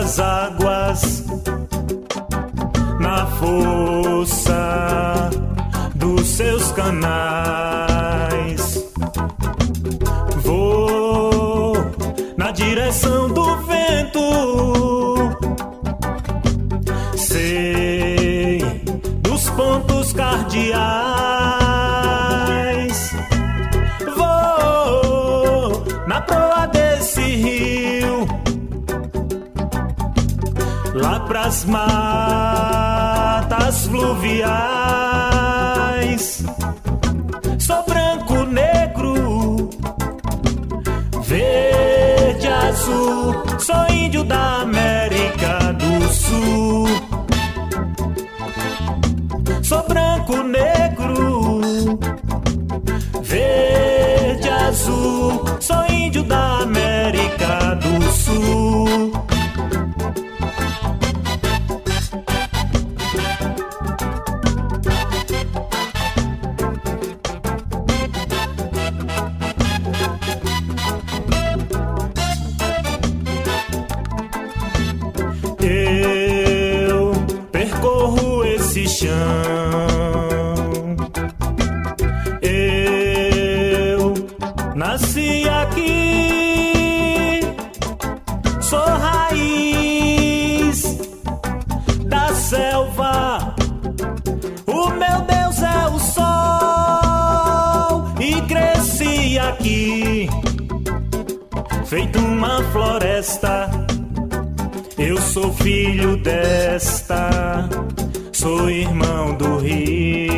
das águas, na força dos seus canais. Vou na direção do vento, sei dos pontos cardeais. Vou na proa desse rio, lá pras matas fluviais. Sou branco, negro, verde, azul, sou índio da América do Sul. Sou branco, negro, verde, azul, sou índio da América do Sul. Eu percorro esse chão, eu nasci aqui, sou raiz da selva, o meu Deus é o sol, e cresci aqui, feito uma floresta. Eu sou filho desta, sou irmão do rio.